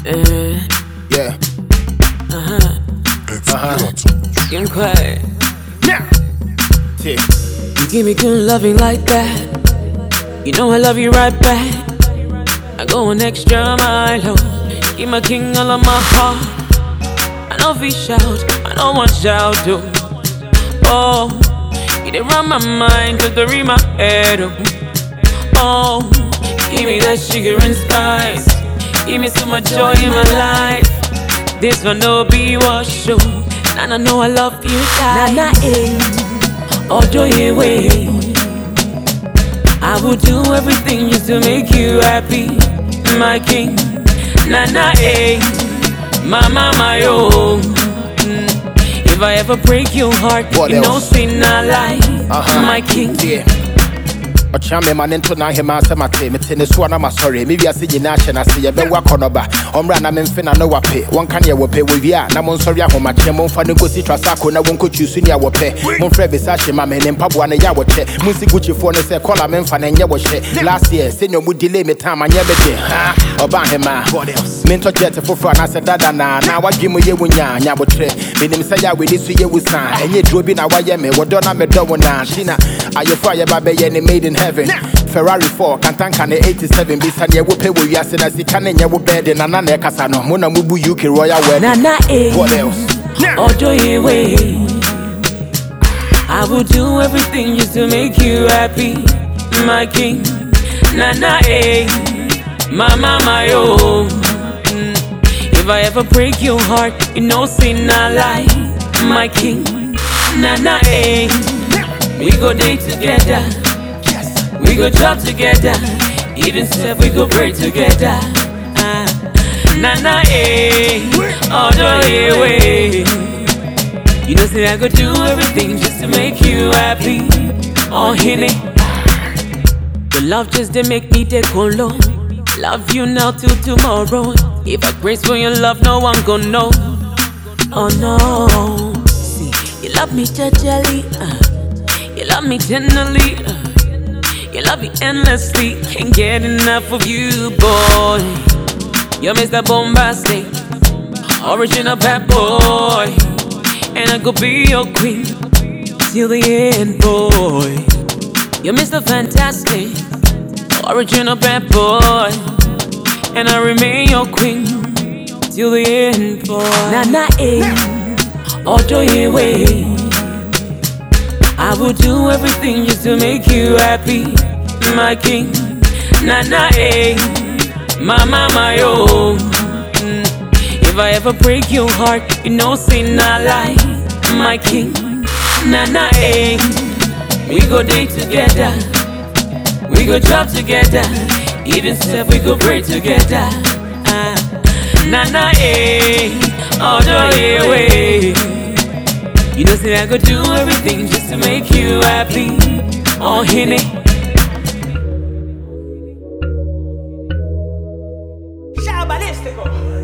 Yeah. Getting quiet. Now. Yeah. You give me good loving like that. You know I love you right back. I go an extra mile. Give my king all of my heart. I know if he shout, I know one shout too. Oh, you didn't run my mind to the read my head. Oh, give me that sugar and spice. Give me so much joy in my life. This one no be wash show. And I know I love you, Nana, oh, do you wait? I would do everything just to make you happy, my king. Nana, mama, my own. If I ever break your heart, what you else? know, sin I lie, my king. Yeah. Ochame man into na hema semate metene so na masori me wiase nyina hye na se ye be wakonoba omra na memfe na no wape won kan ye wope we wia na mon sori ahoma che mon fa ne kosi twasako na won kochusu ni awope mon frɛ be sa hye ma me ne mpaboa ne ya woche mon si guchi fo ne se kola memfa na nye wo hye last year senior mu delay me time anya be de ha oba hema me to jet fofo na se dada na wadwemu ye wonya nya botre me nim se ya we di so ye wusa enye duro bi na waye me wodo na me do na tina ayefo aye ba be ye ne made in heaven. Ferrari 4 kantanka ne 87 bisa ne wo pe wo wiase na sika ne nya wo bed na na na kasa no mo na mubu UK Royal Wedding. Nana, what else? Oh, do you wait? I will do everything just to make you happy, my king. Nana, mama, my own. If I ever break your heart, you know, sin I lie, my king. Nana, we go day together. We go job together, even if we go pray together. Nana, all the way. You know, say I go do everything just to make you happy. Oh, honey, the love just didn't make me take on low. Love you now till tomorrow. If I grace for your love, no one gon' know. Oh no, see, you love me gently, you love me tenderly. You love me endlessly, can't get enough of you, boy. You're Mr. Bombastic, original bad boy. And I could be your queen till the end, boy. You're Mr. Fantastic, original bad boy. And I remain your queen till the end, boy. Nana, oh, do you wait? I will do everything just to make you happy, my king. Nana, mama, my own. If I ever break your heart, you know, sin I lie, my king. Nana, we go day together. We go job together. Even if we go pray together. Nana, all the way. You know, say I go do everything just to make you happy. Oh, honey. Shabalistico.